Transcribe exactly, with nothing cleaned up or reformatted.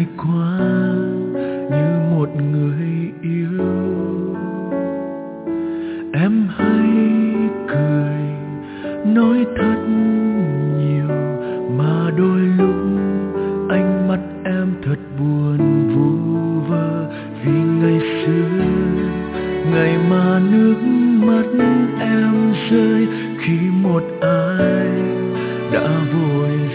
ngày qua như một người yêu. Em hay cười nói thật nhiều, mà đôi lúc ánh mắt em thật buồn vu vơ. Vì ngày xưa, ngày mà nước mắt em rơi khi một ai đã vội